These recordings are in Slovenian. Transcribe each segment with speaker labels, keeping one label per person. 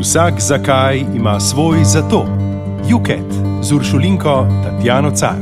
Speaker 1: Vsak zakaj ima svoj zato. Juket z Uršulinko Tatjano Car.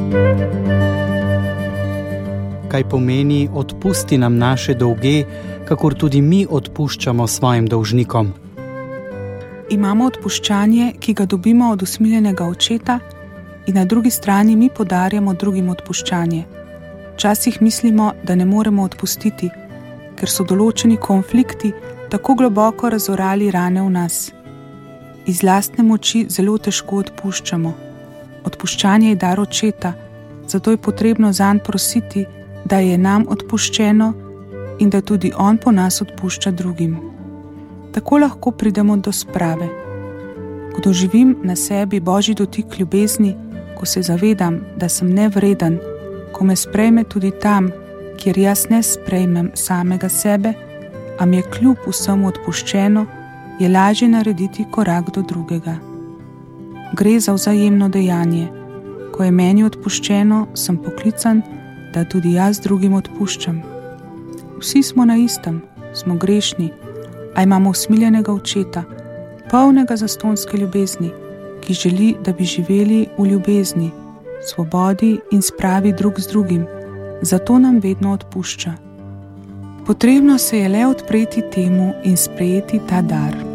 Speaker 2: Kaj pomeni odpusti nam naše dolge, kakor tudi mi odpuščamo svojim dolžnikom?
Speaker 3: Imamo odpuščanje, ki ga dobimo od usmiljenega očeta, in na drugi strani mi podarjamo drugim odpuščanje. Včasih mislimo, da ne moremo odpustiti, ker so določeni konflikti tako globoko razorali rane v nas. Iz lastne moči zelo težko odpuščamo. Odpuščanje je dar očeta, zato je potrebno zanj prositi, da je nam odpuščeno in da tudi on po nas odpušča drugim. Tako lahko pridemo do sprave. Ko doživim na sebi Božji dotik ljubezni, ko se zavedam, da sem nevreden, ko me sprejme tudi tam, kjer jaz ne sprejmem samega sebe, a mi je kljub vsemu odpuščeno, je lažje narediti korak do drugega. Gre za vzajemno dejanje. Ko je meni odpuščeno, sem poklican, da tudi jaz drugim odpuščam. Vsi smo na istem, smo grešni, a imamo usmiljenega očeta, polnega zastonjske ljubezni, ki želi, da bi živeli v ljubezni, svobodi in spravi drug z drugim, zato nam vedno odpušča. Potrebno se je le odpreti temu in sprejeti ta dar.